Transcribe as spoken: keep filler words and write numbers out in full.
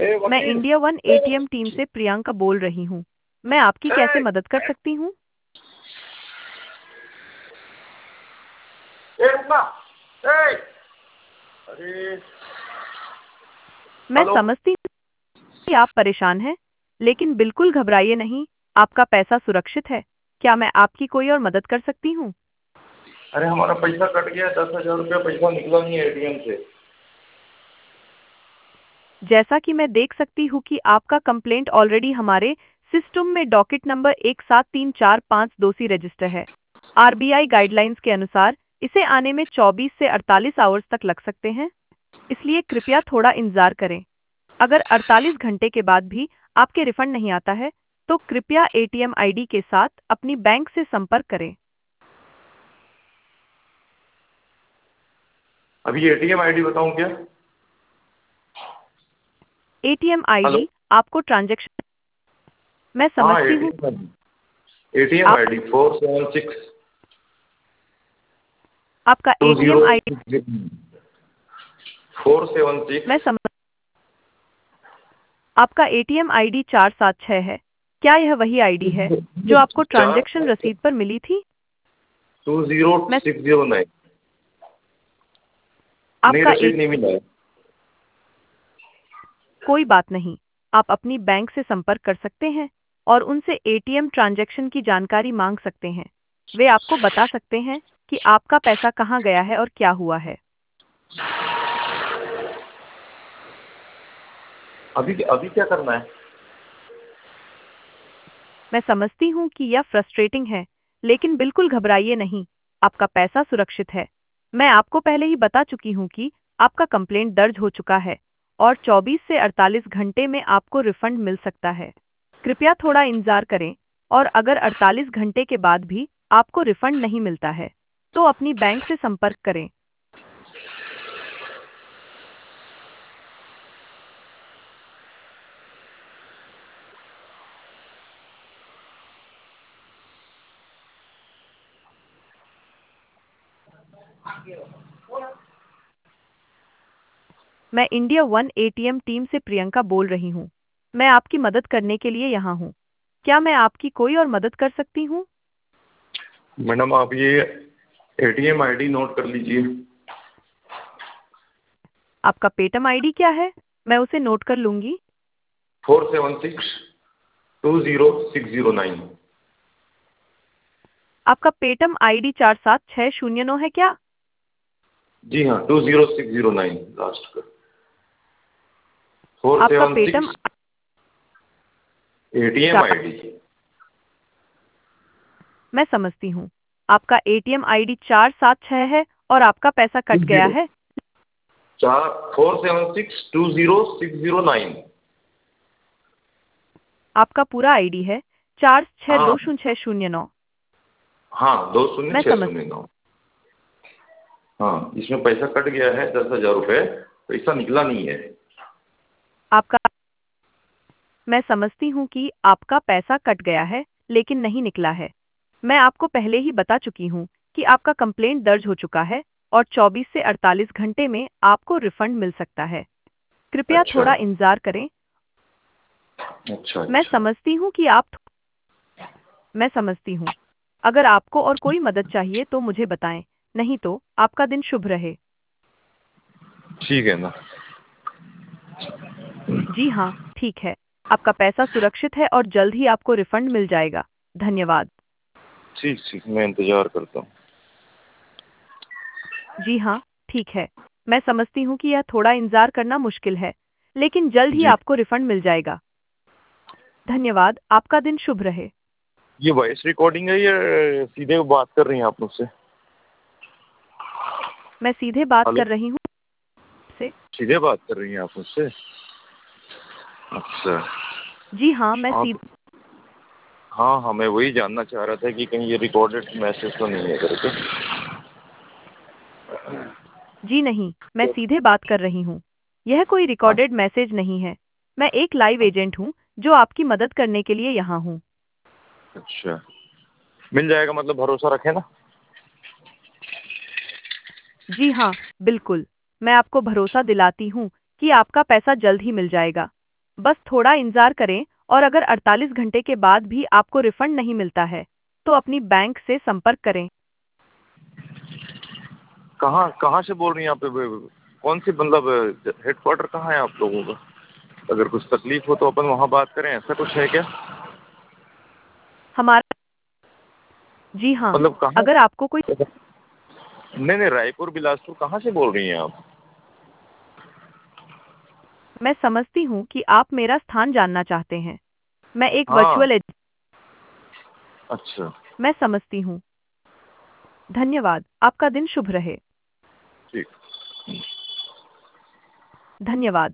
ए मैं वकील। India one ATM team से प्रियंका बोल रही हूँ। मैं आपकी कैसे ए, मदद कर सकती हूँ? ए रुकना। ए अरे मैं हेलो। समझती हूँ कि आप परेशान हैं, लेकिन बिल्कुल घबराइए नहीं। आपका पैसा सुरक्षित है। क्या मैं आपकी कोई और मदद कर सकती हूँ? अरे हमारा पैसा कट गया, दस हजार रुपया पैसा निकला नहीं है एटीएम से। जैसा कि मैं देख सकती हूँ कि आपका कंप्लेंट ऑलरेडी हमारे सिस्टम में डॉकेट नंबर एक सात तीन चार पाँच दो सी रजिस्टर है। आरबीआई गाइडलाइंस के अनुसार इसे आने में चौबीस से अड़तालीस आवर्स तक लग सकते हैं, इसलिए कृपया थोड़ा इंतजार करें। अगर अड़तालीस घंटे के बाद भी आपके रिफंड नहीं आता है, तो कृपया एटीएम आईडी के साथ अपनी बैंक से संपर्क करें। अभी एटीएम आईडी बताऊं क्या? ATM hello. आईडी आपको ट्रांजैक्शन मैं हाँ समझती हूँ। एटीएम आईडी एटीएम आप आईडी फोर सेवन सिक्स आपका two zero ATM ID four seven मैं सिक्स समझ आपका एटीएम आईडी चार सात छह है। क्या यह वही आईडी है जो आपको चार ट्रांजैक्शन रसीद पर मिली थी? टू जीरो मैं सिक्स जीरो नाइन नहीं, आपका रसीद ए नहीं मिला है। कोई बात नहीं। आप अपनी बैंक से संपर्क कर सकते हैं और उनसे एटीएम ट्रांजैक्शन की जानकारी मांग सकते हैं। वे आपको बता सकते हैं कि आपका पैसा कहाँ गया है और क्या हुआ है। अभी अभी क्या करना है? मैं समझती हूँ कि यह फ्रस्ट्रेटिंग है, लेकिन बिल्कुल घबराइए नहीं। आपका पैसा सुरक्षित है। मैं आपको पहले ही बता चुकी हूँ कि आपका कंप्लेंट दर्ज हो चुका है और चौबीस से अड़तालीस घंटे में आपको रिफंड मिल सकता है। कृपया थोड़ा इंतजार करें, और अगर अड़तालीस घंटे के बाद भी आपको रिफंड नहीं मिलता है, तो अपनी बैंक से संपर्क करें। मैं इंडिया वन एटीएम टीम से प्रियंका बोल रही हूँ। मैं आपकी मदद करने के लिए यहाँ हूँ। क्या मैं आपकी कोई और मदद कर सकती हूँ? मैडम आप ये एटीएम आईडी नोट कर लीजिए। आपका पेटीएम आईडी क्या है? मैं उसे नोट कर लूंगी। Four seven six two zero six zero nine. आपका पेटीएम आईडी चार सात छह शून्य नौ है क्या? जी हाँ, two zero six zero nine last का। फोर आपका सेवन पेटीएम सिक्स एटीएम चार आईडी। मैं समझती हूँ। आपका एटीएम आईडी चार सात छह है और आपका पैसा टू कट गया जीरो है। चार four seven six two zero six zero nine. आपका पूरा आईडी है चार छह हाँ दो शून्य छह शून्य नौ। हाँ, दो शून्य मैं छः समझ शून्य नौ। हाँ, इसमें पैसा कट गया है दस हजार रुपये, पैसा निकला नहीं है। आपका मैं समझती हूँ कि आपका पैसा कट गया है, लेकिन नहीं निकला है। मैं आपको पहले ही बता चुकी हूँ कि आपका कंप्लेंट दर्ज हो चुका है और चौबीस से अड़तालीस घंटे में आपको रिफंड मिल सकता है। कृपया अच्छा थोड़ा इंतजार करें। अच्छा मैं अच्छा। समझती हूँ कि आप मैं समझती हूँ। अगर आपको और कोई मदद चाहिए तो मुझे बताएं, नहीं तो आपका दिन शुभ रहे। ठीक है ना। जी हाँ, ठीक है। आपका पैसा सुरक्षित है और जल्द ही आपको रिफंड मिल जाएगा। धन्यवाद। ठीक ठीक, मैं इंतजार करता हूँ। जी हाँ, ठीक है। मैं समझती हूँ कि यह थोड़ा इंतजार करना मुश्किल है, लेकिन जल्द ही जी। आपको रिफंड मिल जाएगा। धन्यवाद। आपका दिन शुभ रहे। ये वॉइस रिकॉर्डिंग है या सीधे बात कर रही हैं आप मुझसे? मैं सीधे बात हेलो, कर रही हूँ से। सीधे बात कर रही हैं आप मुझसे? अच्छा। जी हाँ, मैं आप सीधे हाँ हाँ, मैं वही जानना चाह रहा था कि कहीं ये रिकॉर्डेड मैसेज तो नहीं है करके। जी नहीं, मैं सीधे बात कर रही हूँ। यह कोई हाँ, रिकॉर्डेड मैसेज नहीं है। मैं एक लाइव एजेंट हूँ जो आपकी मदद करने के लिए यहाँ हूँ। अच्छा, मिल जाएगा मतलब, भरोसा रखें ना? जी हाँ, बिल्कुल। मैं आपको भरोसा दिलाती हूँ कि आपका पैसा जल्द ही मिल जाएगा। बस थोड़ा इंतजार करें और अगर अड़तालीस घंटे के बाद भी आपको रिफंड नहीं मिलता है तो अपनी बैंक से संपर्क करें। कहाँ कहाँ से बोल रही हैं आप? ब- कौन सी मतलब हेडक्वार्टर कहाँ है आप लोगों का? अगर कुछ तकलीफ हो तो अपन वहाँ बात करें, ऐसा कुछ है क्या? हमारा जी हाँ, मतलब कहाँ? अगर आपको कोई नहीं नहीं, रायपुर बिलासपुर कहाँ से बोल रही हैं आप? मैं समझती हूँ कि आप मेरा स्थान जानना चाहते हैं। मैं एक हाँ। वर्चुअल एज अच्छा। मैं समझती हूँ। धन्यवाद। आपका दिन शुभ रहे। ठीक। धन्यवाद।